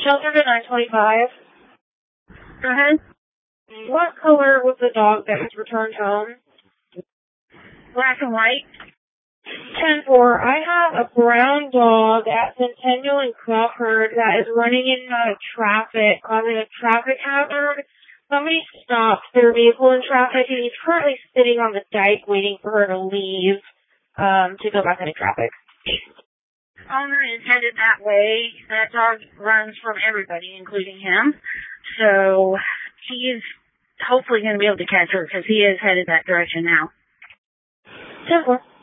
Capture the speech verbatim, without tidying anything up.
Shelter to nine twenty-five. Go ahead. What color was the dog that was returned home? Black and white. ten four. I have a brown dog at Centennial and Crawford that is running in uh, traffic, causing a traffic hazard. Somebody stopped their vehicle in traffic, and he's currently sitting on the dike waiting for her to leave um, to go back into traffic. Owner is headed that way. That dog runs from everybody, including him. So he is hopefully going to be able to catch her because he is headed that direction now. ten four.